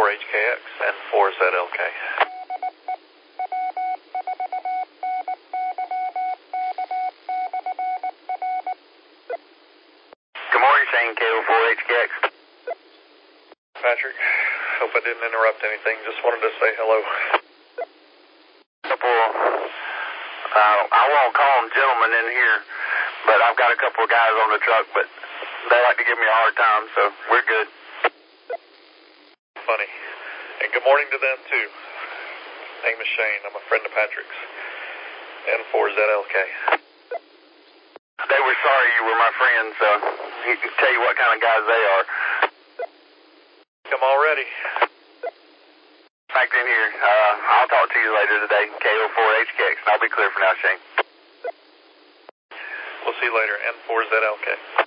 KO4HKX and 4ZLK. Good morning, Shane, KO4HKX. Patrick, hope I didn't interrupt anything. Just wanted to say hello. I won't call them gentlemen in here, but I've got a couple of guys on the truck, but they like to give me a hard time, so we're good. Funny. And good morning to them, too. Name is Shane. I'm a friend of Patrick's. N4ZLK. They were sorry you were my friend, so he can tell you what kind of guys they are. Come already. Back in here. I'll talk to you later today, KO4HKX. I'll be clear for now, Shane. We'll see you later, N4ZLK.